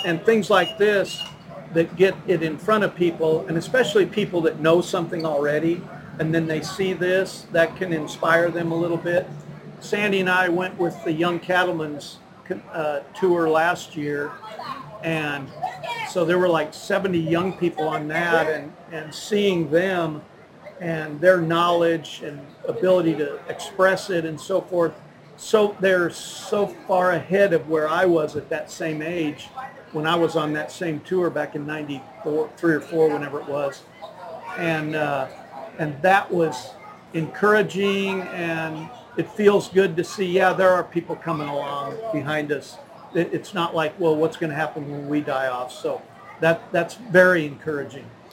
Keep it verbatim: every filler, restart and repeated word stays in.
and things like this that get it in front of people, and especially people that know something already, and then they see this, that can inspire them a little bit. Sandy and I went with the Young Cattlemen's uh, tour last year, and so there were like seventy young people on that, and, and seeing them and their knowledge and ability to express it and so forth. So they're so far ahead of where I was at that same age when I was on that same tour back in ninety-four, three or four, whenever it was. And, uh, and that was encouraging, and it feels good to see, yeah, there are people coming along behind us. It, it's not like, well, what's going to happen when we die off? So that that's very encouraging.